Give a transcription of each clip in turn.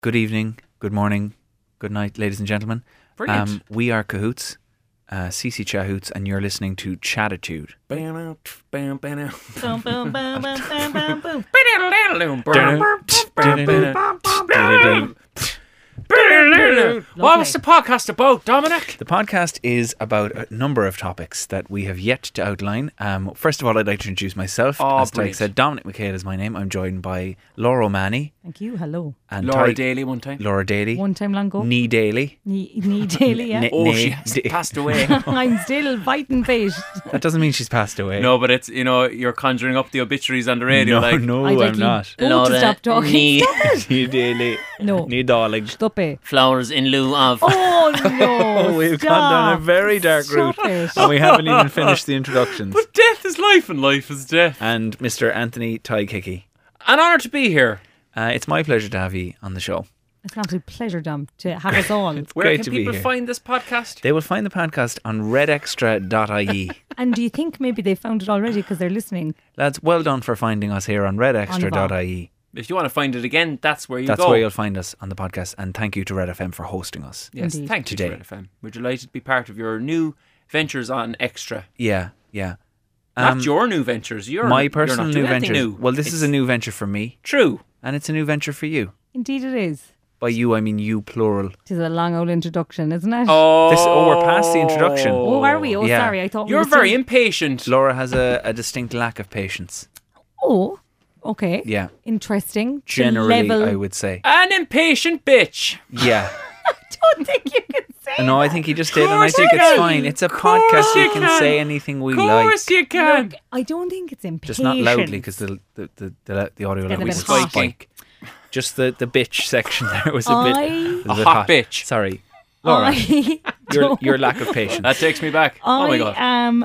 Good evening, good morning, good night, ladies and gentlemen. Brilliant. We are Cahoots, CC Chahoots, and you're listening to Chatitude. Bam, bam, bam, Boom, boom, boom, boom, boom, boom, boom. What was the podcast about, Dominic? The podcast is about a number of topics that we have yet to outline. First of all, I'd like to introduce myself. Oh, As Tyke brilliant. said, Dominic McHale is my name. I'm joined by Laura O'Mahony Thank you. Hello. and Laura Tyke- Daly one time. Laura Daly. One time long ago. Nee Daly. Knee daily, yeah. Ne- Oh, ne- she has da- passed away. I'm still fighting fate. That doesn't mean she's passed away. No, but it's, you're conjuring up the obituaries on the radio. no, like, no, I'd like I'm you not. both to stop talking. Nee Nee Daly. No. Nee Darling. Stop it. flowers in lieu of. Oh, no. We've stop. gone down a very dark Stop route. it. And we haven't even finished the introductions. But death is life and life is death. And Mr. Anthony Tyke Hickey. An honour to be here. It's my pleasure to have you on the show. It's an absolute pleasure, Dom, to have us all. Where Great can to be people here. find this podcast? They will find the podcast on redextra.ie. And do you think maybe they found it already because they're listening? Lads, well done for finding us here on redextra.ie. If you want to find it again, that's where you That's go. where you'll find us on the podcast. And thank you to Red FM for hosting us. Yes, Indeed. thank you Today. to Red FM. We're delighted to be part of your new ventures on Extra. Yeah, yeah. Not your new ventures. My personal you're not new doing anything venture. new. Well, this is a new venture for me. True. And it's a new venture for you. Indeed it is. By you, I mean you, plural. It is a long old introduction, isn't it? We're past the introduction. Oh, are we? Oh, Yeah. sorry. I thought we You're were still- very impatient. Laura has a distinct lack of patience. Oh, okay. Yeah. Interesting. To Generally, level- I would say. An impatient bitch. Yeah. I don't think you can say No, I think he just did, and I Course think you it's can. fine. It's a Course podcast. you You can can. say anything we Of like. course you can. Look, I don't think it's impatient. Just not loudly, because the audio Get a level bit was hot. spike. Just the bitch section there was a bit. was A bit hot bitch. Sorry, Laura. I Your lack of patience. That takes me back. Oh my god.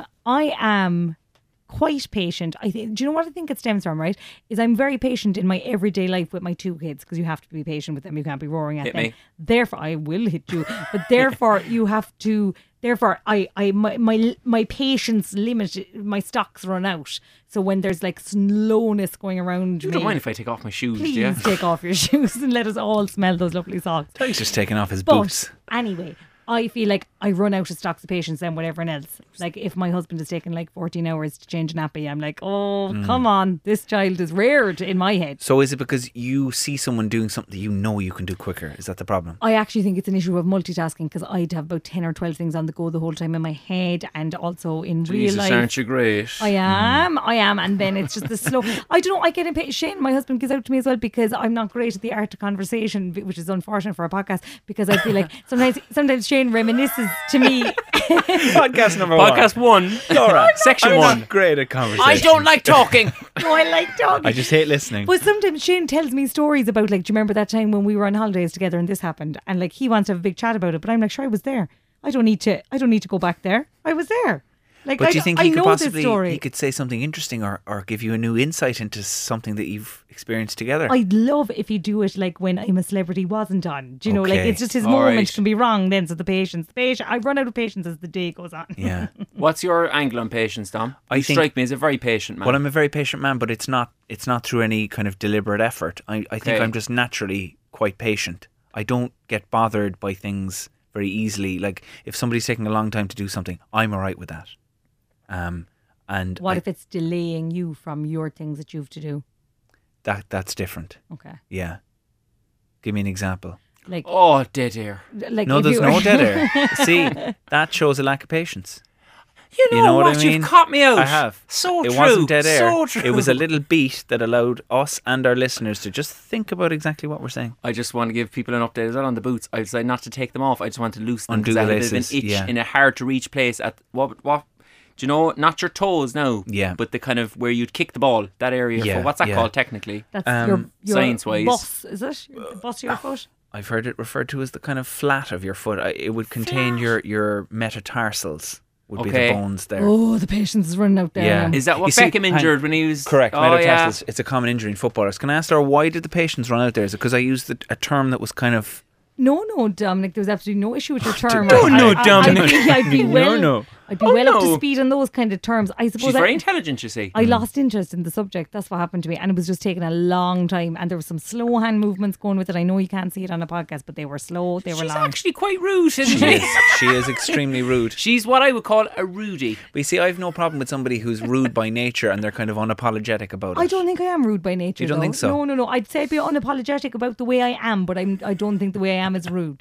I am quite patient. I think. Do you know what I think it stems from? Right, is I'm very patient in my everyday life with my two kids because you have to be patient with them. You can't be roaring at Hit them. me. Therefore, I will hit you. But therefore, you have to. Therefore, my patience limit. My stocks run out. So when there's like slowness going around You me, don't mind if I take off my shoes, do please you? take off your shoes and let us all smell those lovely socks. He's just taking off his But boots. anyway, I feel like I run out of stocks of patience then with everyone else. Like if my husband is taking like 14 hours to change a nappy, I'm like, oh, come on. This child is reared in my head. So is it because you see someone doing something that you know you can do quicker? Is that the problem? I actually think it's an issue of multitasking because I'd have about 10 or 12 things on the go the whole time in my head and also in real Jesus, life. aren't you great? I am. And then it's just the slow. I don't know. I get impatient. Shane, my husband, gives out to me as well because I'm not great at the art of conversation, which is unfortunate for a podcast because I feel like sometimes Shane reminisces to me. Podcast number Podcast 1. Laura, Section I'm 1. not great at conversation. I don't like talking. No, I like talking. I just hate listening. But sometimes Shane tells me stories about like, do you remember that time when we were on holidays together and this happened? And like he wants to have a big chat about it, but I'm like, sure, I was there. I don't need to go back there. I was there. Like, But do you think I he could know possibly this story. he could say something interesting or give you a new insight into something that you've experienced together? I'd love if he'd do it like when I'm a Celebrity wasn't on. Do you know, like Okay. it's just his All moment right. can be wrong then. So the patience. I run out of patience as the day goes on. Yeah. What's your angle on patience, Dom? I You think- strike me as a very patient man. Well, I'm a very patient man, but it's not through any kind of deliberate effort. I think Okay. I'm just naturally quite patient. I don't get bothered by things very easily. Like if somebody's taking a long time to do something, I'm all right with that. And What if it's delaying you from your things that you have to do? that's different. Okay. Yeah. Give me an example. Like, Oh, dead air. like No, if there's you no dead air. See, that shows a lack of patience. You know, You know what I what? mean? You've caught me out. I have. So It true. wasn't dead air. So true. It was a little beat that allowed us and our listeners to just think about exactly what we're saying. I just want to give people an update as well on the boots. I decided not to take them off. I just want to loosen them Undo because I the had a bit of laces, an itch yeah. in a hard to reach place at what do you know? Not your toes now. Yeah. But the kind of where you'd kick the ball, that area. Yeah, What's that yeah. called technically? that's your science-wise. boss, is it? The boss of your foot? I've heard it referred to as the kind of flat of your foot. It would contain your metatarsals. Would be Okay. the bones there. Oh, the patience is running out there. Yeah. now. Is that what You see, Beckham injured when he was Correct, Oh, metatarsals. yeah. It's a common injury in footballers. Can I ask her why did the patience run out there? Is it because I used a term that was kind of No, Dominic, there was absolutely no issue with your term. No, Dominic. I'd be well, No. I'd be well up to no. speed on those kind of terms. I suppose She's very intelligent, you see. I lost interest in the subject. That's what happened to me. And it was just taking a long time. And there were some slow hand movements going with it. I know you can't see it on a podcast, but they were slow. They were She's long. actually quite rude, isn't She she? is. She is extremely rude. She's what I would call a Rudy. But you see, I have no problem with somebody who's rude by nature and they're kind of unapologetic about it. I don't think I am rude by nature. You don't though. think so? No. I'd say I'd be unapologetic about the way I am, but I don't think the way I am is rude.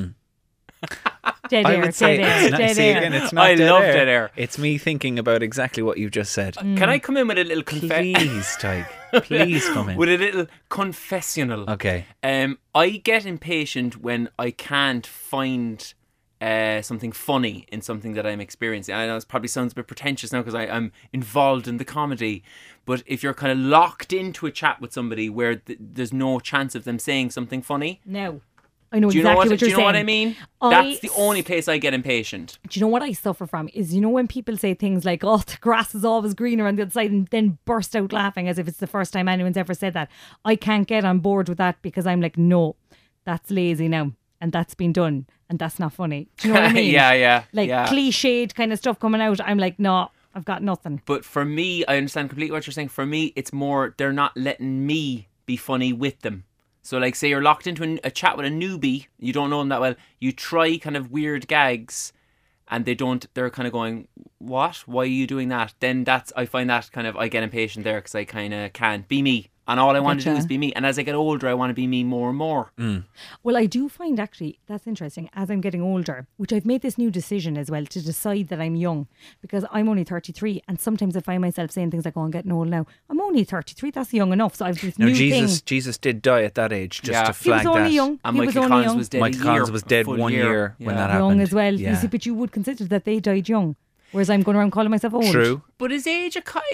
Dead I air, would say dead air, it's not, dead see, air. again, it's not I dead love air. dead air. It's me thinking about exactly what you've just said. Can I come in with a little confession? Please, Tig. Please come in. With a little confessional. Okay. I get impatient when I can't find something funny in something that I'm experiencing. I know it probably sounds a bit pretentious now because I'm involved in the comedy, but if you're kind of locked into a chat with somebody where there's no chance of them saying something funny, No. I know do you exactly know what, what do you're you know saying. what I mean? I That's the only place I get impatient. Do you know what I suffer from is, when people say things like, oh, the grass is always greener on the other side, and then burst out laughing as if it's the first time anyone's ever said that. I can't get on board with that because I'm like, no, that's lazy now. And that's been done. And that's not funny. Do you know what I mean? Yeah. Like cliched kind of stuff coming out. I'm like, no, I've got nothing. But for me, I understand completely what you're saying. For me, it's more they're not letting me be funny with them. So like say you're locked into a chat with a newbie, you don't know them that well, you try kind of weird gags and they're kind of going, what? Why are you doing that? Then I find that kind of, I get impatient there because I kind of can't be me. And all I want to do is be me. And as I get older, I want to be me more and more. Well, I do find actually, that's interesting, as I'm getting older, which I've made this new decision as well to decide that I'm young because I'm only 33 and sometimes I find myself saying things like, oh, I'm getting old now. I'm only 33, that's young enough. So I've this Now, new thing. Jesus did die at that age, just Yeah. to He flag was only that. young. And He was Michael only Collins young. was dead Michael a year. Collins was dead full 1 year when that happened. Young as well. Yeah. You see, but you would consider that they died young. Whereas I'm going around calling myself old. True. But is age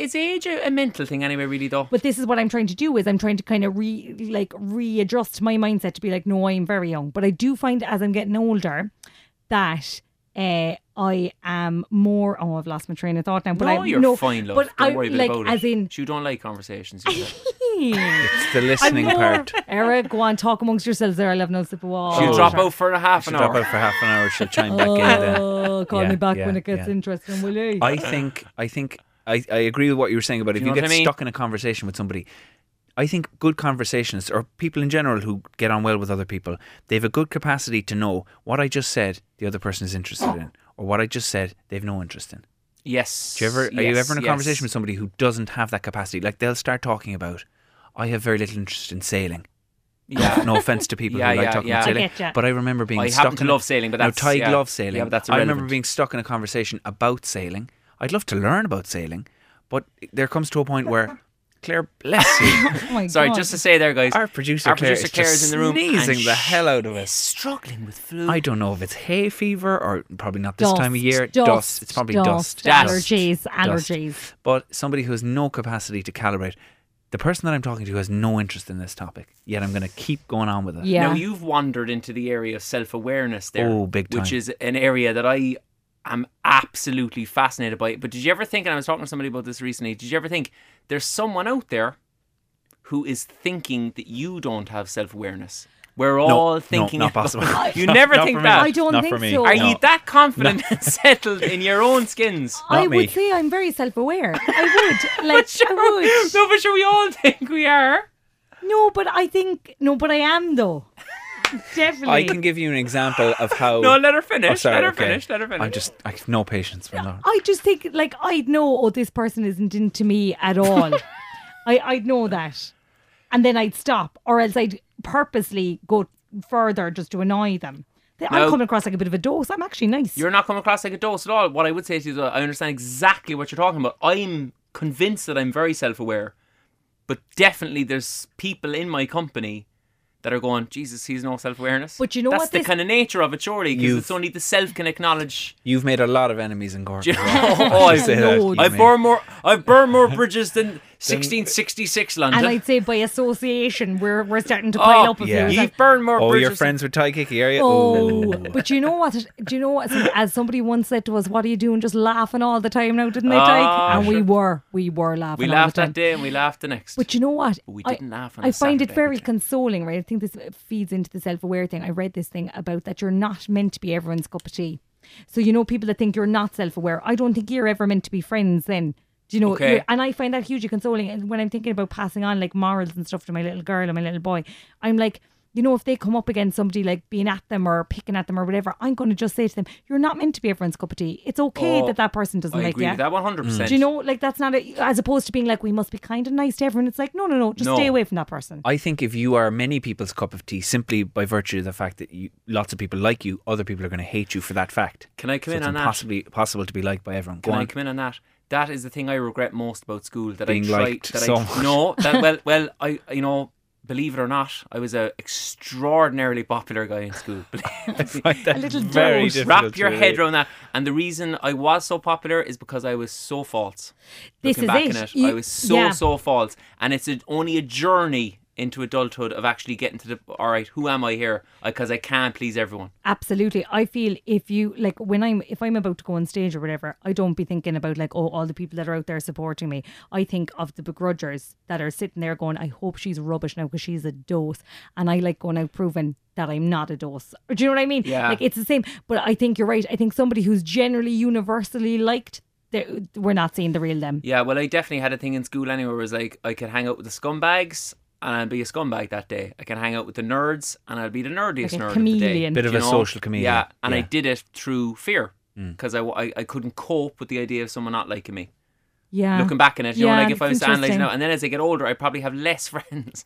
a mental thing anyway, really, though? But this is what I'm trying to do is I'm trying to kind of readjust my mindset to be like, no, I'm very young. But I do find as I'm getting older that I am more. Oh, I've lost my train of thought now. But You're fine, love. But Don't I worry like about as it. in. You don't like conversations. You said. It's the listening part. Eric, go on, talk amongst yourselves there. I'll have no sip of water. She'll drop out for a half She'll an drop hour. out for half an hour. She'll chime back in then. Oh, call Yeah, me back yeah, when it gets yeah. interesting, will you? I think I agree with what you were saying about if you you know get what I mean? stuck in a conversation with somebody. I think good conversationists or people in general who get on well with other people, they have a good capacity to know what I just said the other person is interested in, or what I just said they've no interest in. Yes. Are you ever in a conversation with somebody who doesn't have that capacity? Like they'll start talking about, I have very little interest in sailing. Yeah. No offense to people Yeah, who like yeah, talking yeah. about I sailing, get ya. but I remember being I stuck happen to in love sailing, but now that's Tig yeah. loves sailing. Yeah, but that's I remember irrelevant. being stuck in a conversation about sailing. I'd love to learn about sailing, but there comes to a point where Claire, bless you, Oh my Sorry, God. just to say there, guys. our producer Claire is Claire just is in the room sneezing and the hell out of is us. struggling with flu. I don't know if it's hay fever or probably not this Dust, time of year. dust, It's probably dust. dust. Allergies. But somebody who has no capacity to calibrate. The person that I'm talking to has no interest in this topic, yet I'm going to keep going on with it. Yeah. Now you've wandered into the area of self-awareness there. Oh, big time. Which is an area that I am absolutely fascinated by. But did you ever think, and I was talking to somebody about this recently, did you ever think there's someone out there who is thinking that you don't have self-awareness? We're all thinking not about- possible. You never Not think for me. that. I don't Not think for me. so. Are No. you that confident and settled in your own skins? I Not me. would say I'm very self-aware. I would. Like, I would. No, but sure, we all think we are. No, but I am though. Definitely. I can give you an example of how. No, let her finish. Oh, sorry, let her okay. finish. Let her finish. I have no patience for that. I just think like I'd know, oh, this person isn't into me at all. I'd know that. And then I'd stop. Or else I'd purposely go further just to annoy them. I'm No. coming across like a bit of a dose. I'm actually nice. You're not coming across like a dose at all. What I would say to you is I understand exactly what you're talking about. I'm convinced that I'm very self-aware. But definitely there's people in my company that are going, Jesus, he's no self-awareness. But you know That's what the this- kind of nature of it, surely, because You've- it's only the self can acknowledge. You've made a lot of enemies in Cork. as well. Oh, I say that. loads. You've I've made- burned more bridges than 1666 London. And I'd say by association, we're starting to pile up a yeah. few. You've burned more Oh, bridges. you're friends with Ty Kicky, are you? Oh, but you know what? Do you know what? As somebody once said to us, "What are you doing? Just laughing all the time now, didn't they, Ty?" And we were laughing. We all laughed the time. that day and we laughed the next. But you know what? But we didn't laugh on I a find it Saturday, very did we? consoling, right? I think this feeds into the self-aware thing. I read this thing about that you're not meant to be everyone's cup of tea. So, you know, people that think you're not self-aware, I don't think you're ever meant to be friends then. Do you know? Okay. And I find that hugely consoling. And when I'm thinking about passing on like morals and stuff to my little girl and my little boy, I'm like, you know, if they come up against somebody like being at them or picking at them or whatever, I'm going to just say to them, you're not meant to be everyone's cup of tea. It's okay that person doesn't I like agree you. with that 100%. Do you know, like that's not as opposed to being like, we must be kind and nice to everyone. It's like, no, just stay away from that person. I think if you are many people's cup of tea, simply by virtue of the fact that lots of people like you, other people are going to hate you for that fact. Can I come in it's on that? impossible to be liked by everyone. Go Can I on. come in on that? That is the thing I regret most about school. That Being I tried. liked That so I much. no. That well, I believe it or not, I was a extraordinarily popular guy in school. I find that A little very dote. difficult Wrap to your head relate. around that. And the reason I was so popular is because I was so false. This Looking is back it. on it, You- I was so yeah. false, and it's only a journey into adulthood of actually getting to the all right. Who am I here? Because I can't please everyone. Absolutely. I feel if you like if I'm about to go on stage or whatever, I don't be thinking about like, oh, all the people that are out there supporting me. I think of the begrudgers that are sitting there going, I hope she's rubbish now because she's a dose. And I like going out proving that I'm not a dose. Do you know what I mean? Yeah. Like it's the same. But I think you're right. I think somebody who's generally universally liked, we're not seeing the real them. Yeah, well, I definitely had a thing in school anyway where it was like I could hang out with the scumbags and I'd be a scumbag that day. I can hang out with the nerds and I'd be the nerdiest Like a nerd chameleon. of the day. Bit of You a know? social chameleon. Yeah, and I Yeah. did it through fear because I couldn't cope with the idea of someone not liking me. Yeah. Looking back on it, you know, Yeah, like if I was it's analysing interesting. now, and then as I get older, I probably have less friends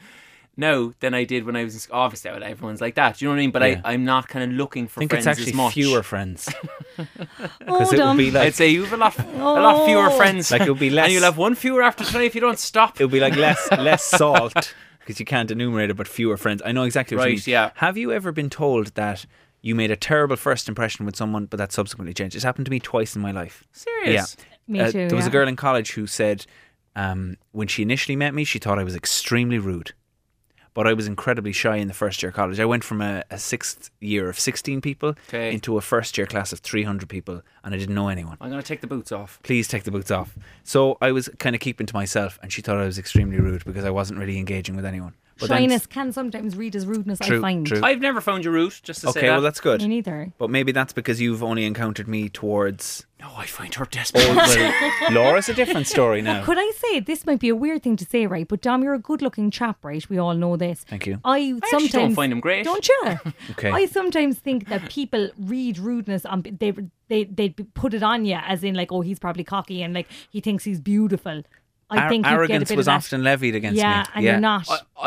now than I did when I was in school. Obviously, everyone's like that. Do you know what I mean? But Yeah. I'm not kind of looking for I think friends it's actually as much. fewer friends. Oh, Because it would Dom. be like I'd say you have a lot fewer friends. Like it would be less- and you'll have one fewer after tonight if you don't stop. it would be like less salt because you can't enumerate it, but fewer friends. I know exactly what you Right, mean. yeah. Have you ever been told that you made a terrible first impression with someone, but that subsequently changed? It's happened to me twice in my life. Serious? Me too. There was a yeah. girl in college who said when she initially met me, she thought I was extremely rude. But I was incredibly shy in the first year of college. I went from a sixth year of 16 people Okay. into a first year class of 300 people, and I didn't know anyone. I'm going to take the boots off. Please take the boots off. So I was kind of keeping to myself, and she thought I was extremely rude because I wasn't really engaging with anyone. But then- Shyness can sometimes read as rudeness, True, I find. true. I've never found you rude, just to say Okay, that. well that's good. Me neither. But maybe that's because you've only encountered me towards. No, I find her desperate. Oh, well, Laura's a different story now. Could I say, this might be a weird thing to say, right? But Dom, you're a good looking chap, right? We all know this. Thank you. I actually sometimes don't find him great. Don't you? Okay. I sometimes think that people read rudeness on they put it on you as in like, oh, he's probably cocky and like he thinks he's beautiful. I think you get a arrogance bit was of that. often levied against yeah, me. and you're not.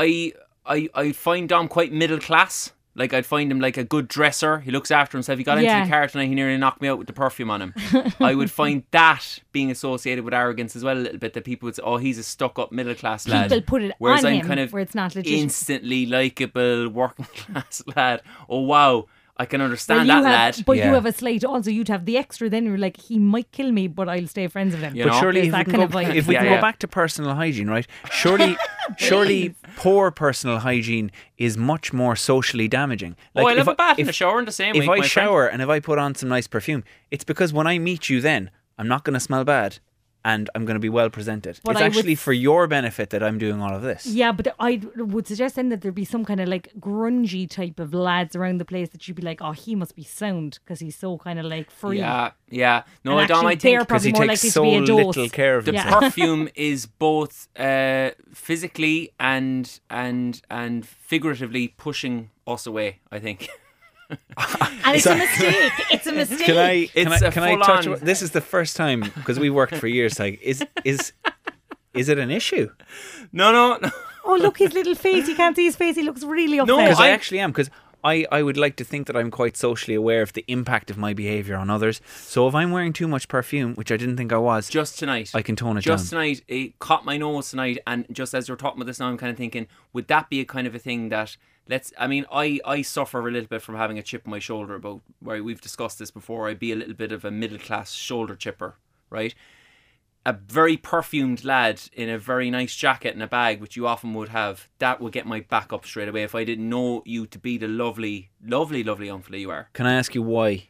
I find Dom quite middle class. Like I'd find him like a good dresser. He looks after himself. He got Yeah. into the car tonight. He nearly knocked me out with the perfume on him. I would find that being associated with arrogance as well a little bit. That people would say, "Oh, he's a stuck-up middle class lad." People put it Whereas on I'm him kind of where it's not legit. instantly likable working class lad. Oh wow, I can Well, understand you that have, lad. but Yeah. you have a slight. Also, you'd have the extra. Then you're like, he might kill me, but I'll stay friends with him. You But know? surely, There's if we that can, kind go, of vibe. if we can Yeah, go yeah. back to personal hygiene, right? Surely, poor personal hygiene is much more socially damaging. Oh, I if love a bath in if- the shower in the same If week, I my friend. shower and if I put on some nice perfume, it's because when I meet you, then I'm not going to smell bad, and I'm going to be well presented. But it's I would- actually for your benefit that I'm doing all of this. Yeah, but I would suggest then that there be some kind of like grungy type of lads around the place that you'd be like, oh, he must be sound because he's so kind of like free. Yeah. No, And Dom, I actually think they're Because he probably more takes likely so to be a dose. little care of the himself. perfume is both physically and figuratively pushing us away, I think. And it's a mistake. It's a mistake. Can I It's a touch? full-on- This is the first time because we worked for years. Like, is it an issue? No. Oh, look, his little face. You can't see his face. He looks really upset. No, Because I I- actually am. Because I would like to think that I'm quite socially aware of the impact of my behaviour on others. So if I'm wearing too much perfume, which I didn't think I was, Just tonight. I can tone it Just down. tonight, it caught my nose tonight, and just as you're talking about this now, I'm kind of thinking, would that be a kind of a thing that I suffer a little bit from having a chip on my shoulder about where we've discussed this before. I'd be a little bit of a middle class shoulder chipper, right? a very perfumed lad in a very nice jacket and a bag, which you often would have, that would get my back up straight away if I didn't know you to be the lovely, lovely, lovely uncle you are. Can I ask you why?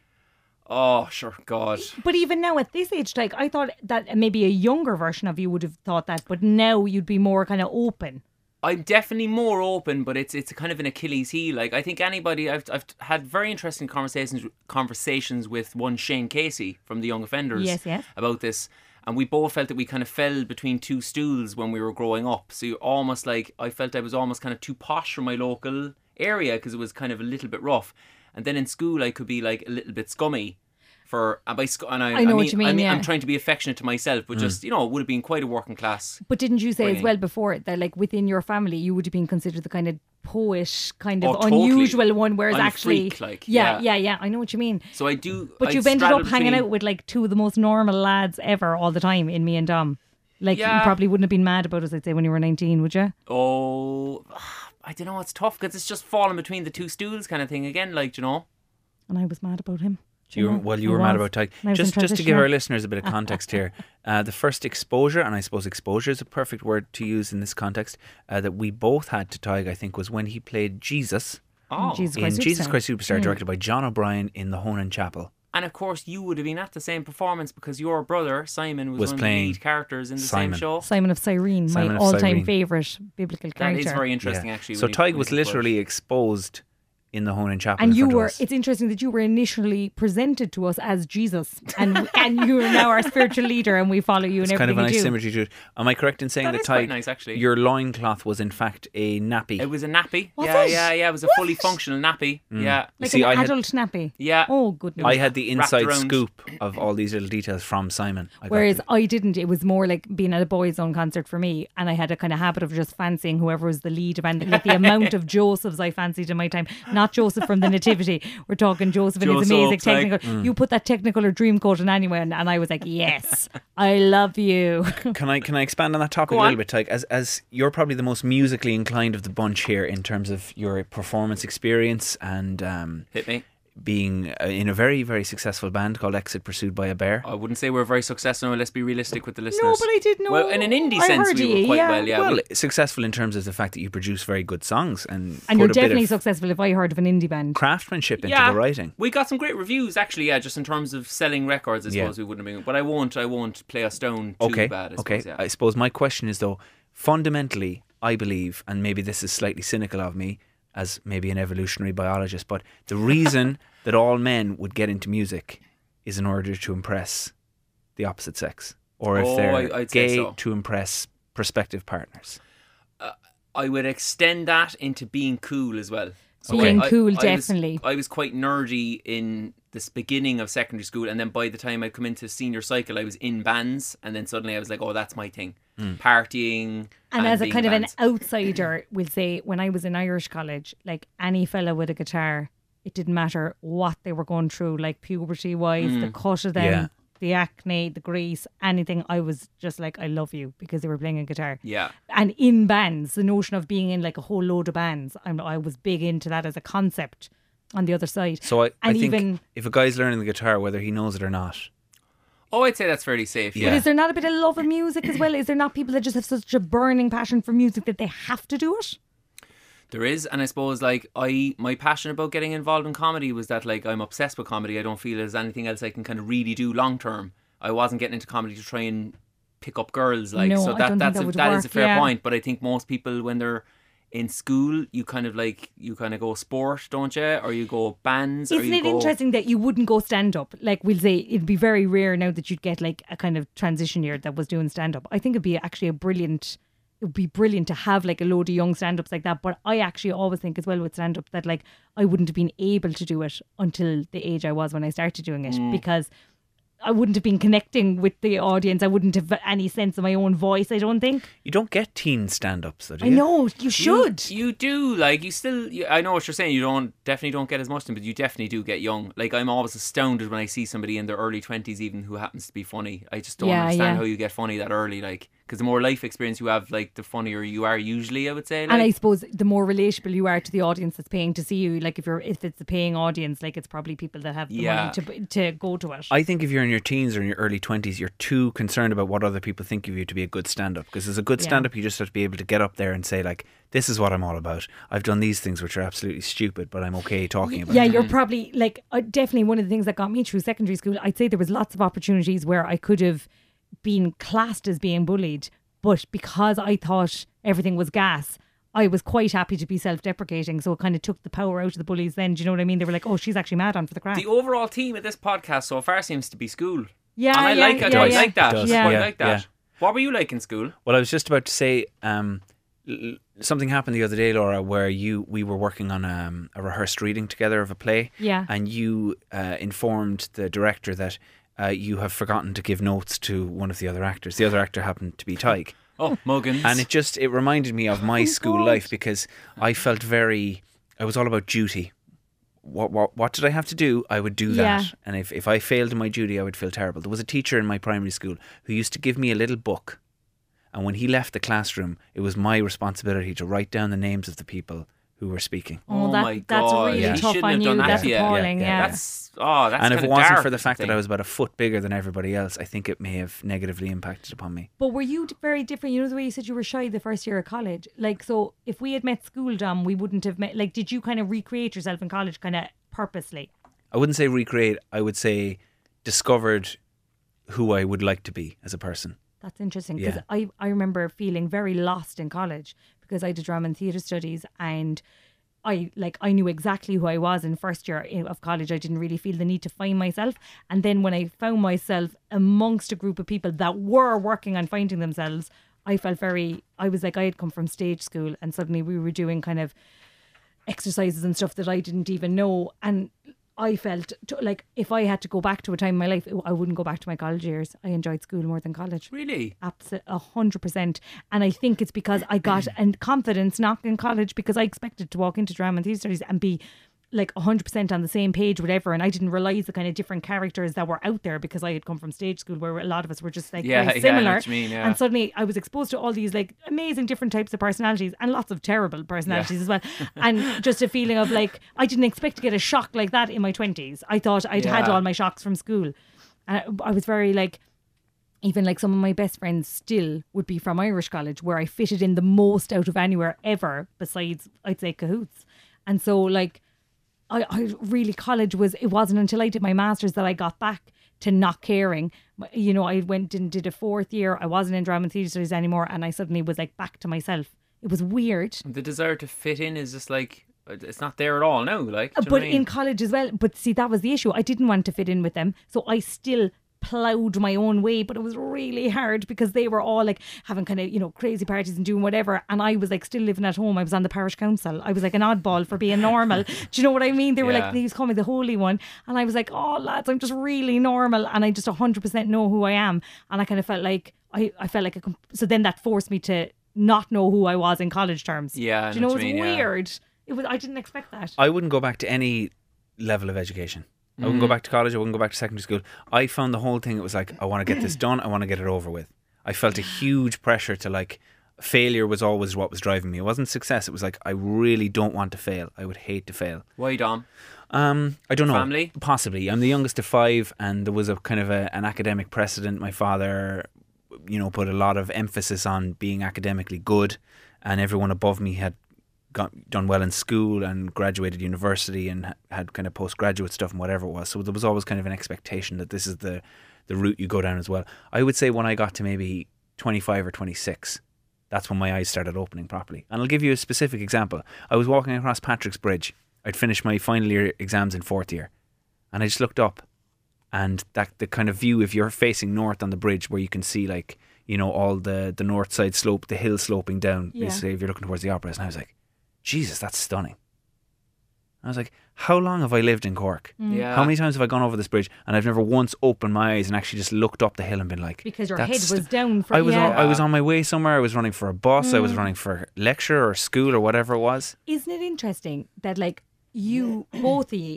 Oh, sure, God. But even now at this age, like, I thought that maybe a younger version of you would have thought that, but now you'd be more kind of open. I'm definitely more open, but it's a kind of an Achilles heel. Like, I think anybody, I've had very interesting conversations with one Shane Casey from the Young Offenders Yes. about this. And we both felt that we kind of fell between two stools when we were growing up. So you almost like, I felt I was almost kind of too posh for my local area because it was kind of a little bit rough. And then in school I could be like a little bit scummy. I know what you mean, yeah. I'm trying to be affectionate to myself, but just, it would have been quite a working class. But didn't you say bringing. as well before that, like, within your family, you would have been considered the kind of poet, kind of totally. unusual one, whereas I'm a actually, freak, like, yeah, I know what you mean. So I do. But you've ended up hanging out with like two of the most normal lads ever all the time in me and Dom. Like, you probably wouldn't have been mad about us, I'd say, when you were 19, would you? Oh, I don't know. It's tough because it's just falling between the two stools kind of thing again, like, And I was mad about him. You were mad about Tig. Just to give our listeners a bit of context here, the first exposure, and I suppose exposure is a perfect word to use in this context, that we both had to Tig, I think, was when he played Jesus Oh. Jesus Christ Superstar, directed by John O'Brien in the Honan Chapel. And of course, you would have been at the same performance because your brother, Simon, was one playing of the lead characters in the Simon. same show. Simon of Cyrene, Simon my of all-time Cyrene. favourite biblical character. That is very interesting, actually. So when Tig you was think about it. literally exposed in the Honan Chapel. And in you front of were, us. it's interesting that you were initially presented to us as Jesus and you are now our spiritual leader and we follow you in It's kind everything of a nice you do. symmetry to it. Am I correct in saying That that is quite Tig, nice, actually. your loincloth was in fact a nappy? It was a nappy. Was yeah, it? yeah. It was a fully functional nappy. Yeah. Like See, an I had- adult nappy. Yeah. Oh, goodness. I had the wrapped inside around. scoop of all these little details from Simon. Whereas I didn't. It was more like being at a Boys Own concert for me, and I had a kind of habit of just fancying whoever was the lead band. Like the amount of Josephs I fancied in my time. Not Joseph from the Nativity. We're talking Joseph and his amazing Joseph, like- technical. You put that technicolor dream coat on anyone, and I was like, yes, I love you. Can I expand on that topic Go a little on. bit, Tig? As you're probably the most musically inclined of the bunch here in terms of your performance experience and Hit me. being in a very, very successful band called Exit Pursued by a Bear. I wouldn't say we're very successful. No, let's be realistic with the listeners. No, but I did know. Well, in an indie I sense, heard we were you, quite yeah. well. Yeah. Well, successful in terms of the fact that you produce very good songs and And put you're a bit definitely of successful if I heard of an indie band. craftsmanship into Yeah. the writing. We got some great reviews, actually. Yeah, just in terms of selling records, I suppose we wouldn't have been. But I won't play us down too Okay, bad. I okay. suppose, yeah. I suppose my question is though, fundamentally, I believe, and maybe this is slightly cynical of me as maybe an evolutionary biologist, but the reason that all men would get into music is in order to impress the opposite sex, or if they're I'd say gay, so. to impress prospective partners. I would extend that into being cool as well. Being cool, I definitely. I was quite nerdy in this beginning of secondary school, and then by the time I'd come into senior cycle, I was in bands, and then suddenly I was like, oh, that's my thing. Partying. And as a being kind in of bands. an outsider, we'll say, when I was in Irish college, like any fella with a guitar, it didn't matter what they were going through, like puberty wise, the cut of them, Yeah. the acne, the grease, anything. I was just like, I love you because they were playing a guitar. Yeah. And in bands, the notion of being in like a whole load of bands, I was big into that as a concept on the other side. So I And think even- if a guy's learning the guitar, whether he knows it or not, Oh, I'd say that's fairly safe. Yeah. But is there not a bit of love of music as well? Is there not people that just have such a burning passion for music that they have to do it? There is, and I suppose like my passion about getting involved in comedy was that like I'm obsessed with comedy. I don't feel there's anything else I can kind of really do long term. I wasn't getting into comedy to try and pick up girls, like No, so I don't think that would that is a work, fair yeah. point. But I think most people when they're in school, you kind of go sport, don't you? Or you go bands. or Isn't you it go, interesting that you wouldn't go stand up? Like we'll say it'd be very rare now that you'd get like a kind of transition year that was doing stand up. I think it'd be actually it would be brilliant to have like a load of young stand ups like that. But I actually always think as well with stand up that like I wouldn't have been able to do it until the age I was when I started doing it because I wouldn't have been connecting with the audience. I wouldn't have any sense of my own voice, I don't think. you don't get teen stand-ups, though, do I you? know, you should. You do, like, I know what you're saying. You definitely don't get as much, but you definitely do get young. Like, I'm always astounded when I see somebody in their early 20s even who happens to be funny. I just don't Yeah, understand yeah. how you get funny that early, like, because the more life experience you have, like the funnier you are usually, I would say. Like. And I suppose the more relatable you are to the audience that's paying to see you, like if it's a paying audience, like it's probably people that have the money to go to it. I think if you're in your teens or in your early 20s, you're too concerned about what other people think of you to be a good stand-up. Because as a good stand-up, you just have to be able to get up there and say, like, this is what I'm all about. I've done these things which are absolutely stupid, but I'm okay talking about Yeah, it. you're probably like definitely one of the things that got me through secondary school. I'd say there was lots of opportunities where I could have been classed as being bullied, but because I thought everything was gas, I was quite happy to be self-deprecating, so it kind of took the power out of the bullies then. Do you know what I mean? They were like, oh, she's actually mad on for the crack. The overall theme of this podcast so far seems to be school. Yeah, and I like it. I like that. It does. I Yeah. like that. Yeah. What were you like in school? Well, I was just about to say something happened the other day, Laura, where we were working on a rehearsed reading together of a play. Yeah. And you informed the director that you have forgotten to give notes to one of the other actors. The other actor happened to be Tyke. Oh, Muggins. And it reminded me of my school life, because I felt I was all about duty. What did I have to do? I would do that. Yeah. And if I failed in my duty, I would feel terrible. There was a teacher in my primary school who used to give me a little book. And when he left the classroom, it was my responsibility to write down the names of the people who were speaking. Oh my God. That's really He tough shouldn't on have you. done that That's to you. appalling. Yeah. That's And if kind it of wasn't dark, for the fact that thing. I was about a foot bigger than everybody else, I think it may have negatively impacted upon me. But were you very different? You know the way you said you were shy the first year of college? Like, so if we had met school, Dom, we wouldn't have met. Like, did you kind of recreate yourself in college kind of purposely? I wouldn't say recreate, I would say discovered who I would like to be as a person. That's interesting, because Yeah. I remember feeling very lost in college because I did drama and theatre studies, and I knew exactly who I was in first year of college. I didn't really feel the need to find myself. And then when I found myself amongst a group of people that were working on finding themselves, I was like I had come from stage school, and suddenly we were doing kind of exercises and stuff that I didn't even know. And I felt like if I had to go back to a time in my life, I wouldn't go back to my college years. I enjoyed school more than college. Really? Absolutely, 100%. And I think it's because I got a confidence knock in college, because I expected to walk into drama and theatre studies and be like 100% on the same page, whatever. And I didn't realise the kind of different characters that were out there, because I had come from stage school where a lot of us were just like very I know similar. what you mean, yeah. And suddenly I was exposed to all these like amazing different types of personalities, and lots of terrible personalities as well. And just a feeling of like, I didn't expect to get a shock like that in my 20s. I thought I'd had all my shocks from school. And I was very like, even like some of my best friends still would be from Irish college, where I fitted in the most out of anywhere ever, besides I'd say Cahoots. And so like, I really, college it wasn't until I did my master's that I got back to not caring. You know, I went and did a fourth year. I wasn't in drama and theatre studies anymore, and I suddenly was like back to myself. It was weird. The desire to fit in is just like, it's not there at all now. Like, do you know But what I mean? in college as well. But see, that was the issue. I didn't want to fit in with them, so I still ploughed my own way, but it was really hard because they were all like having kind of, you know, crazy parties and doing whatever, and I was like still living at home. I was on the parish council. I was like an oddball for being normal. Do you know what I mean? They were like, they used to call me the holy one, and I was like, oh lads, I'm just really normal, and I just 100% know who I am. And I kind of felt like I felt like so then that forced me to not know who I was in college terms. Yeah, do you know, it was mean, weird. It was. I didn't expect that. I wouldn't go back to any level of education. I wouldn't go back to college. I wouldn't go back to secondary school. I found the whole thing, it was like, I want to get this done. I want to get it over with. I felt a huge pressure to like, failure was always what was driving me. It wasn't success. It was like, I really don't want to fail. I would hate to fail. Why, Dom? I don't know. Family? Possibly. I'm the youngest of 5, and there was a kind of an academic precedent. My father, you know, put a lot of emphasis on being academically good, and everyone above me had done well in school and graduated university and had kind of postgraduate stuff and whatever it was. So there was always kind of an expectation that this is the route you go down as well. I would say when I got to maybe 25 or 26, that's when my eyes started opening properly. And I'll give you a specific example. I was walking across Patrick's Bridge. I'd finished my final year exams in 4th year, and I just looked up, and that the kind of view, if you're facing north on the bridge, where you can see like, you know, all the north side slope, the hill sloping down, basically, if you're looking towards the Opera House. And I was like, Jesus, that's stunning. I was like, how long have I lived in Cork? Yeah. How many times have I gone over this bridge and I've never once opened my eyes and actually just looked up the hill and been like, Because your head "That's was down for I was on my way somewhere. I was running for a bus. I was running for lecture or school or whatever it was. Isn't it interesting that like you, both of you,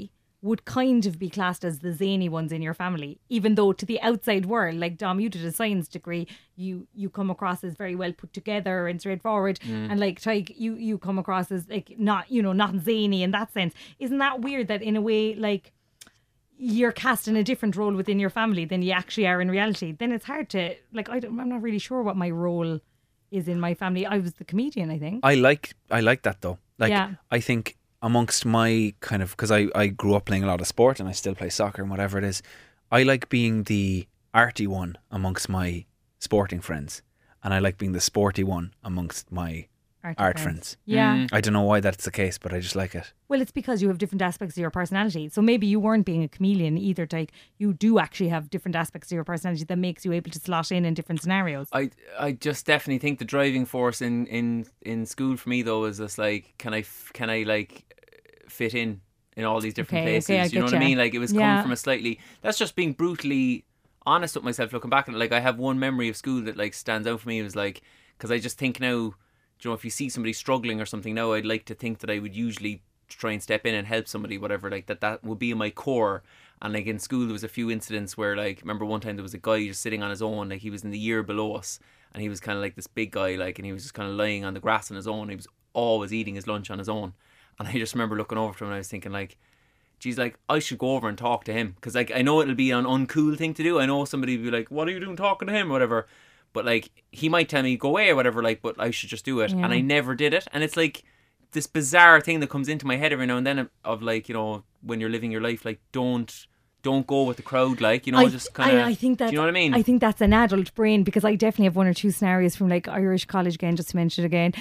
would kind of be classed as the zany ones in your family, even though to the outside world, like Dom, you did a science degree, you come across as very well put together and straightforward, and like Tyke, you come across as like not zany in that sense. Isn't that weird that in a way like you're cast in a different role within your family than you actually are in reality? Then it's hard to like I'm not really sure what my role is in my family. I was the comedian, I think. I like that though. Like, Yeah. I think amongst my kind of, because I grew up playing a lot of sport and I still play soccer and whatever it is, I like being the arty one amongst my sporting friends, and I like being the sporty one amongst my art friends. Yeah. I don't know why that's the case, but I just like it. Well, it's because you have different aspects of your personality. So maybe you weren't being a chameleon either, Tyke. You do actually have different aspects of your personality that makes you able to slot in different scenarios. I just definitely think the driving force in school for me though is just like, can I like fit in all these different Okay, places? okay, I you know get what I ya. mean? Like, it was Yeah. coming from a slightly, that's just being brutally honest with myself looking back at it. Like, I have one memory of school that like stands out for me. It was like, because I just think now, you know, if you see somebody struggling or something now, I'd like to think that I would usually try and step in and help somebody, whatever, like that would be in my core. And like in school there was a few incidents where, like, remember one time there was a guy just sitting on his own, like he was in the year below us, and he was kind of like this big guy, like, and he was just kind of lying on the grass on his own. He was always eating his lunch on his own, and I just remember looking over to him and I was thinking like, geez, like I should go over and talk to him, because like I know it'll be an uncool thing to do. I know somebody will be like, what are you doing talking to him or whatever, but like he might tell me go away or whatever, like, but I should just do it. Yeah. And I never did it. And it's like this bizarre thing that comes into my head every now and then of like, you know, when you're living your life, like don't go with the crowd, like, you know, just kind of, I think that, do you know what I mean? I think that's an adult brain, because I definitely have one or two scenarios from like Irish college, again, just to mention it again,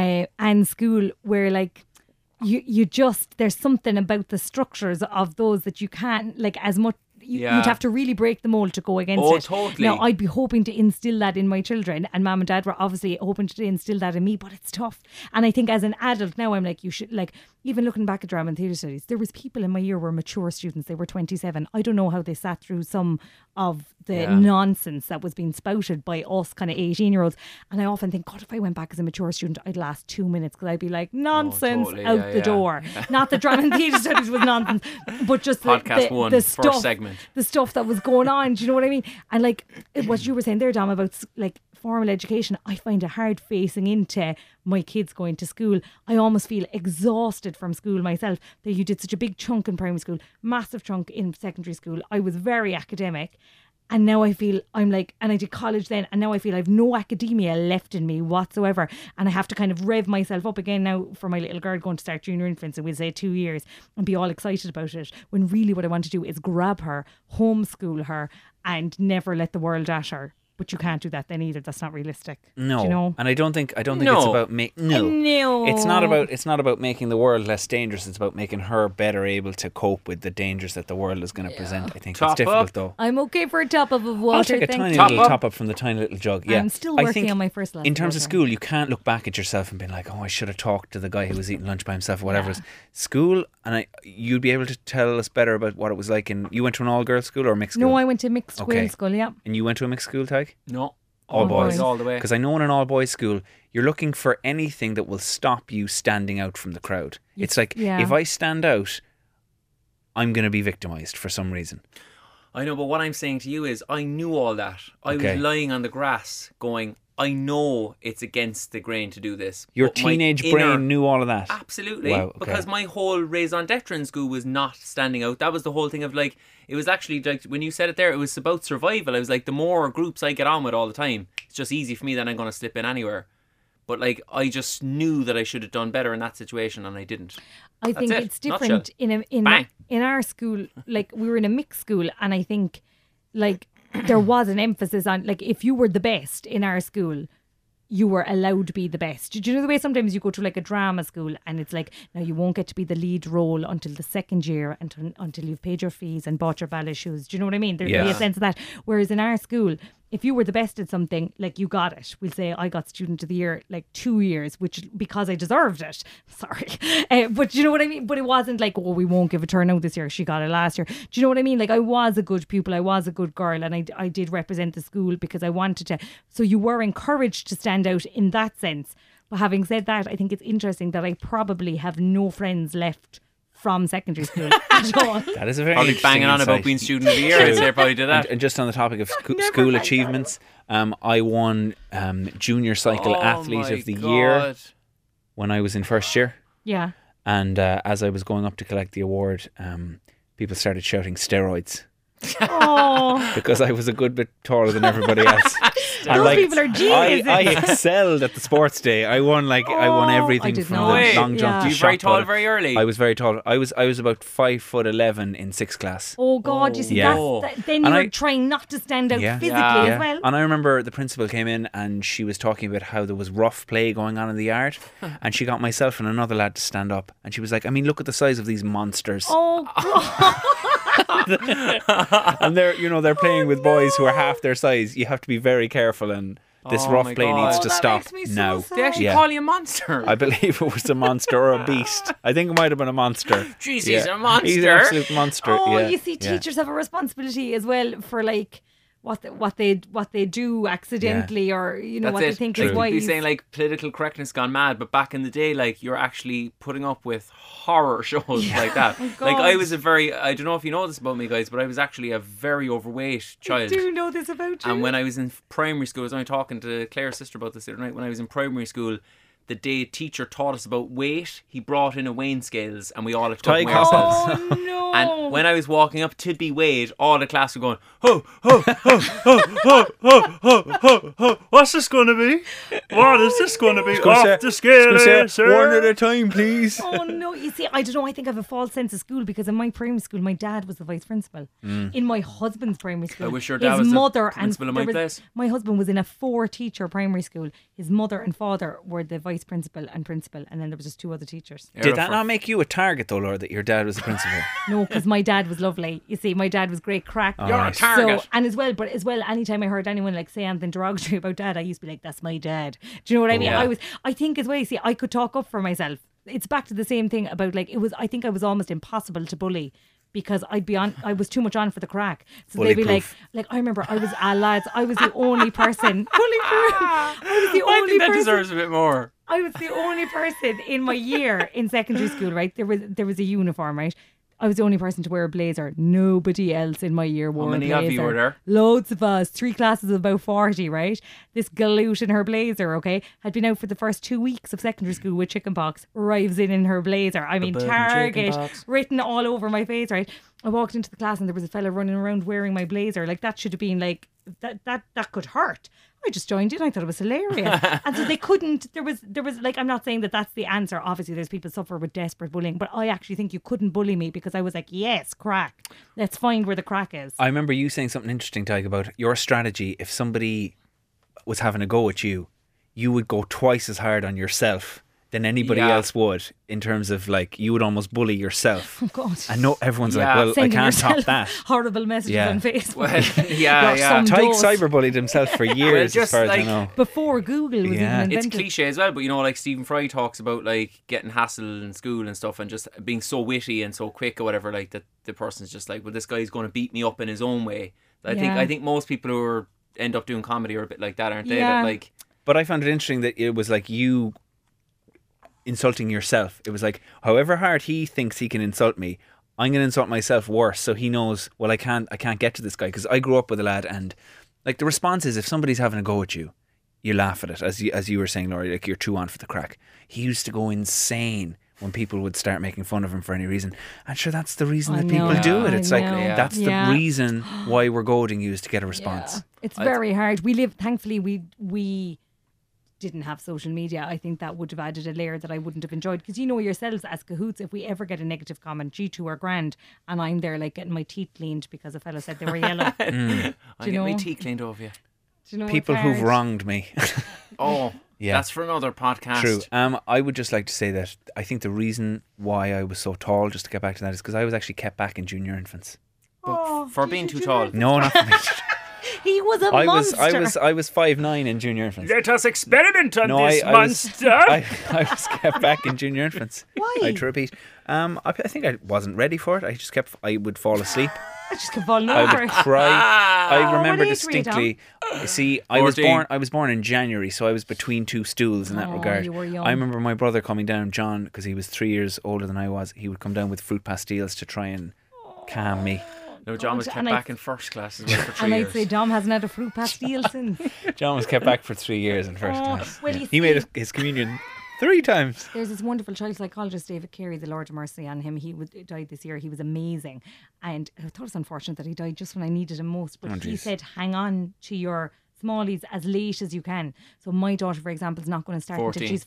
and school, where like you just, there's something about the structures of those that you can't, like, as much, Yeah. you'd have to really break the mold to go against Oh, it. totally. Now, I'd be hoping to instill that in my children, and Mum and Dad were obviously hoping to instill that in me, but it's tough. And I think as an adult now, I'm like, you should, like, even looking back at drama and theatre studies, there was people in my year were mature students. They were 27. I don't know how they sat through some of the Yeah. nonsense that was being spouted by us kind of 18-year-olds. And I often think, God, if I went back as a mature student, I'd last 2 minutes, because I'd be like, nonsense, totally. out Yeah, the yeah. door. Not that drama and theatre studies was nonsense, but just Podcast the, one, the first stuff, segment. the stuff that was going on. Do you know what I mean? And like what you were saying there, Dom, about like formal education, I find it hard facing into my kids going to school. I almost feel exhausted from school myself. That you did such a big chunk in primary school, massive chunk in secondary school. I was very academic. And now I feel I'm like, and I did college then, and now I feel I've no academia left in me whatsoever. And I have to kind of rev myself up again now for my little girl going to start junior infants in, we'll say, 2 years, and be all excited about it. When really what I want to do is grab her, homeschool her, and never let the world at her. But you can't do that then either. That's not realistic. No, Do you know? and I don't think it's No. about no. No. It's not about making the world less dangerous. It's about making her better able to cope with the dangers that the world is going to present. I think Top it's difficult up. though. I'm okay for a top up of water. I'll take a thank tiny you. Top little up. top up from the tiny little jug. Yeah, I'm still I working think on my first lesson. in terms of water. school, you can't look back at yourself and be like, "Oh, I should have talked to the guy who was eating lunch by himself," or whatever. Yeah. It is. School, and you'd be able to tell us better about what it was like. You went to an all-girls school or a mixed school? No, I went to mixed Okay. Wales school, yeah. And you went to a mixed school, Tyke? No. All boys. All the way. Because I know in an all-boys school, you're looking for anything that will stop you standing out from the crowd. It's like, yeah. if I stand out, I'm going to be victimised for some reason. I know, but what I'm saying to you is I knew all that. I Okay. was lying on the grass going, I know it's against the grain to do this. Your but my teenage inner- brain knew all of that. Absolutely. Wow, okay. Because my whole raison d'etre in school was not standing out. That was the whole thing of like, it was actually like, when you said it there, it was about survival. I was like, the more groups I get on with all the time, it's just easy for me, then I'm going to slip in anywhere. But like, I just knew that I should have done better in that situation, and I didn't. I think it. it's Nutshell. different Bang. in our school. Like, we were in a mixed school, and I think like there was an emphasis on, like, if you were the best in our school, you were allowed to be the best. Do you know the way sometimes you go to like a drama school and it's like, now you won't get to be the lead role until the second year, until you've paid your fees and bought your ballet shoes. Do you know what I mean? There'd be Yeah. a sense of that. Whereas in our school, if you were the best at something, like, you got it. We'll say I got student of the year like 2 years, which because I deserved it. Sorry. But you know what I mean? But it wasn't like, oh, we won't give it to her now this year. She got it last year. Do you know what I mean? Like, I was a good pupil. I was a good girl, and I did represent the school because I wanted to. So you were encouraged to stand out in that sense. But having said that, I think it's interesting that I probably have no friends left from secondary school at all. That is a very Probably interesting banging on about insight. being student of the year. I'd say probably did that. And just on the topic of Never school had achievements, I won Junior Cycle Oh Athlete my of the Year God. when I was in first year. Yeah. And as I was going up to collect the award, people started shouting steroids Oh, because I was a good bit taller than everybody else. And those people are geniuses. I excelled at the sports day. I won I everything did from not. the Wait. long jump Yeah. to You shot very tall put. very early. I was very tall. I was about 5'11" in 6th class. oh God! You see, Yeah. then you And were I- trying not to stand out Yeah. physically Yeah. as well. And I remember the principal came in and she was talking about how there was rough play going on in the yard, and she got myself and another lad to stand up, and she was like, I mean, look at the size of these monsters. Oh God! And they're playing with boys who are half their size. You have to be very careful, and this Oh rough my play God. needs Oh, to that stop makes me so now. sad. They actually Yeah. call you a monster. I believe it was a monster or a beast. I think it might have been a monster. Jeez, he's a He's an monster. absolute monster. Oh, yeah. you see, yeah. teachers have a responsibility as well for like what they do accidentally, or That's what they it. think Like, is you'd be wise. saying like political correctness gone mad, but back in the day, like you're actually putting up with horror shows like that. Oh, Like I God. was I don't know if you know this about me, guys, but I was actually a very overweight I child. do know this about you. And when I was in primary school, I was only talking to Claire's sister about this the other night. When I was in primary school, the day teacher taught us about weight, he brought in a weighing scales, and we all had to go up and weigh Tyke ourselves. Oh no! And when I was walking up to be weighed, all the class were going, ho, ho, ho, ho, ho, ho, ho, ho, ho. What's this going to be? What is this going to be? Off the scale, sir. one at a time, please. Oh no! You see, I don't know. I think I have a false sense of school because in my primary school, my dad was the vice principal. In my husband's primary school, I wish your dad his was the mother principal and in my there place. my husband was in a 4-teacher primary school. His mother and father were the vice principal, and then there was just 2 other teachers. Did that not make you a target, though, Laura, that your dad was the principal? No, because my dad was lovely. You see, my dad was great crack. Oh, You're a nice. target. So, and as well, anytime I heard anyone like say anything derogatory about dad, I used to be like, "That's my dad." Do you know what I mean? Yeah. I think as well. You see, I could talk up for myself. It's back to the same thing about like it was. I think I was almost impossible to bully because I was too much on for the crack. So they'd be Bully-proof. like I remember I was lads. I was the only person bully-proof. I was the I only think that person. deserves a bit more. I was the only person in my year in secondary school, right? There was a uniform, right? I was the only person to wear a blazer. Nobody else in my year wore many a of blazer. you were there? Loads of us. 3 classes of about 40, right? This galoot in her blazer, okay, had been out for the first 2 weeks of secondary school with chickenpox, arrives in her blazer. I mean, Ba-bum, Target, chickenpox. written all over my face, right? I walked into the class and there was a fella running around wearing my blazer. Like, that should have been like, that could hurt. I just joined in. I thought it was hilarious. And so they couldn't, there was like, I'm not saying that that's the answer. Obviously, there's people suffer with desperate bullying, but I actually think you couldn't bully me because I was like, yes, crack. Let's find where the crack is. I remember you saying something interesting, Tyke, about your strategy. If somebody was having a go at you, you would go twice as hard on yourself than anybody Yeah. else would, in terms of like you would almost bully yourself. Oh, God. I know everyone's Yeah. like, well, Sending I can't top yourself that. horrible messages Yeah. on Facebook. Well, yeah, You're yeah. some Tyke dose. cyberbullied himself for years, just as far as I like- know. Before Google was Yeah. even It's invented. cliche as well, but you know, like Stephen Fry talks about like getting hassled in school and stuff, and just being so witty and so quick or whatever. Like that, the person's just like, well, this guy's going to beat me up in his own way. Yeah. I think most people who end up doing comedy are a bit like that, aren't they? Yeah. That like, But I found it interesting that it was like you insulting yourself. It was like, however hard he thinks he can insult me, I'm going to insult myself worse, so he knows, well, I can't get to this guy, because I grew up with a lad, and like the response is, if somebody's having a go at you, you laugh at it, as you were saying, Laurie, like you're too on for the crack. He used to go insane when people would start making fun of him for any reason. And sure, that's the reason I that people know, do it. I It's like, know. that's Yeah. the reason why we're goading you, is to get a response. Yeah. It's very hard. Thankfully, we didn't have social media. I think that would have added a layer that I wouldn't have enjoyed. Because you know yourselves as cahoots, if we ever get a negative comment, G2 are grand, and I'm there like getting my teeth cleaned because a fella said they were yellow. I you get my know? teeth cleaned off you. Do you know People it's who've hard? wronged me. Oh, Yeah. that's for another podcast. True. I would just like to say that I think the reason why I was so tall, just to get back to that, is because I was actually kept back in junior infants. Oh, For being too tall. No, not for me. He was a monster. I was 5'9" in junior infants. Let us experiment on No, this I monster. I was kept back in junior infants. Why? I had to repeat. I think I wasn't ready for it. I would fall asleep. I just kept falling I over. would cry. I Oh, remember what age were you, distinctly. See, 14. I was born in January, so I was between two stools in that Oh, regard. you were young. I remember my brother coming down, John, because he was 3 years older than I was. He would come down with fruit pastilles to try and calm me. No, John was God, kept and back I- in first class as well for 3 And years. I'd say Dom hasn't had a fruit pastille since. John was kept back for 3 years in first Oh, class. well, you He made see- his communion 3 times. There's this wonderful child psychologist, David Carey, the Lord of mercy on him. He died this year. He was amazing. And I thought it was unfortunate that he died just when I needed him most. But he jeez. said, hang on to your smallies as late as you can. So my daughter, for example, is not going to start 14. until she's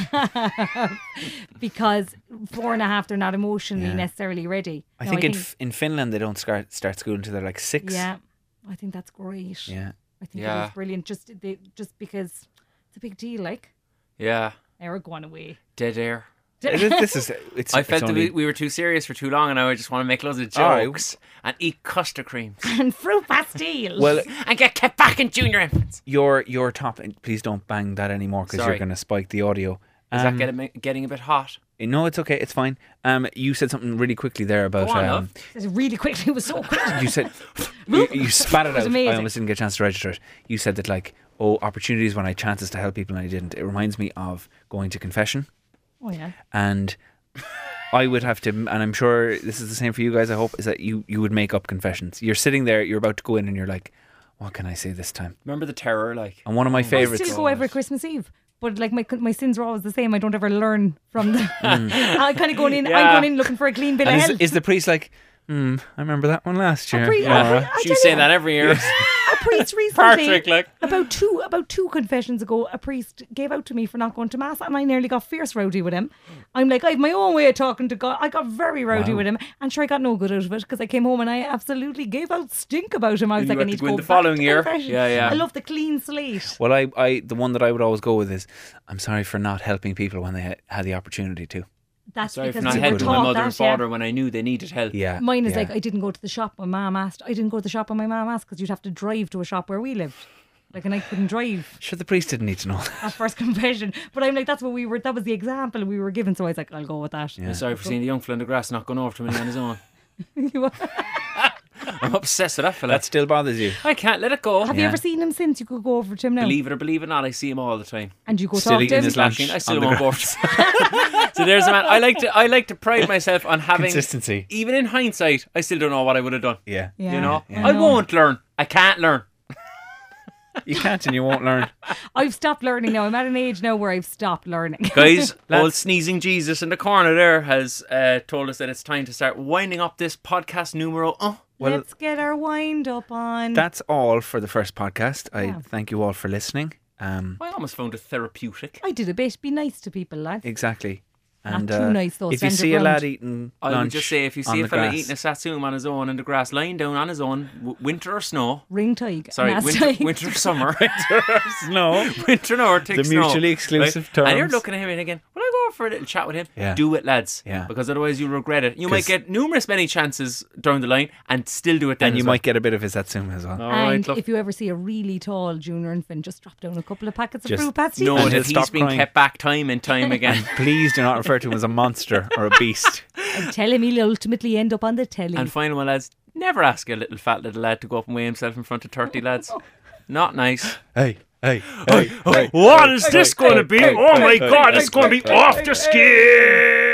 5.5 because 4.5 they're not emotionally Yeah. necessarily ready. I No, think in Finland they don't start school until they're like 6. yeah, I think that's great. Yeah. I think Yeah. it is brilliant. Just because it's a big deal. Like, Yeah, they're going away. dead air. It's I felt that only, we were too serious for too long, and now I just want to make loads of All right. jokes and eat custard creams And fruit pastilles. well, and get kept back in junior infants. your top. Please don't bang that anymore because Sorry. you're going to spike the audio. Is that getting a bit hot? No, it's okay. It's fine. You said something really quickly there about. Go on, love. really quickly, it was so quick. You said you spat it was out. amazing. I almost didn't get a chance to register it. You said that opportunities when I had chances to help people and I didn't. It reminds me of going to confession, Oh yeah. and I would have to, and I'm sure this is the same for you guys. I hope is that you would make up confessions. You're sitting there, you're about to go in, and you're like, "What can I say this time?" Remember the terror, like. And one of my I favorites. still go every Christmas Eve. But like my sins are always the same. I don't ever learn from them. I'm kind of going in. Yeah. I'm going in looking for a clean bill of And health. is the priest like, I remember that one last year. priest- Yeah, a right. I She tell say you, that every year. a priest recently, Patrick, like. about two confessions ago, a priest gave out to me for not going to mass, and I nearly got fierce rowdy with him. I'm like, I have my own way of talking to God. I got very rowdy Wow. with him, and sure, I got no good out of it because I came home and I absolutely gave out stink about him. I was You like, I had need to to go go in the back following to year. confession. Yeah, yeah. I love the clean slate. Well, I the one that I would always go with is, I'm sorry for not helping people when they had the opportunity to. That's Sorry for because not you were helping my taught mother that, and father when I knew they needed help. Yeah. Mine is yeah. like, I didn't go to the shop when Mum asked. I didn't go to the shop when my mum asked because you'd have to drive to a shop where we lived. Like, and I couldn't drive Sure, the priest didn't need to know. at first confession. But I'm like, that was the example we were given. So I was like, I'll go with that. Yeah. Sorry for seeing the young fella in the grass not going over to me on his own. You- I'm obsessed with that fella. That still bothers you. I can't let it go. have you Yeah. ever seen him since? You could go over to him now. Believe it or believe it not, I see him all the time. And you go Still talk to eating him. his lunch. I still on the won't go over to So there's a man. I like to pride myself on having Consistency. Even in hindsight, I still don't know what I would have done. Yeah. Yeah, You know? Yeah. I won't learn. I can't learn. You can't and you won't learn. I've stopped learning now. I'm at an age now where I've stopped learning. Guys, old sneezing Jesus in the corner there has told us that it's time to start winding up this podcast numero. Well, Let's get our wind up on. that's all for the first podcast. I Yeah. thank you all for listening. I almost found it therapeutic. I did a bit. Be nice to people, lads. Exactly. Not And too nice, though. if you Stand see your a ground. lad eating I lunch would just say if you on see a the fella grass, eating a satsuma on his own in the grass, lying down on his own, winter or sno. Ring tag. Sorry, Mass winter, tag. winter or summer. no, Winter or tick The snow. mutually exclusive terms. And you're looking at him and thinking, will I go for a little chat with him? Yeah. Do it, lads. Yeah. Because otherwise you'll regret it. You might 'Cause- get many chances down the line and still do it then and you as well. might get a bit of his satsuma as well. All right, And love. if you ever see a really tall junior infant, just drop down a couple of packets of Just fruit pastilles. know And that he'll he's stop been crying. kept back time and time again. Please do not refer to him as a monster or a beast. And tell him he'll ultimately end up on the telly. And final one, lads, never ask a little fat little lad to go up and weigh himself in front of 30 lads. Not nice. Hey. What is this going to be? Oh my God, it's going to be off the skin.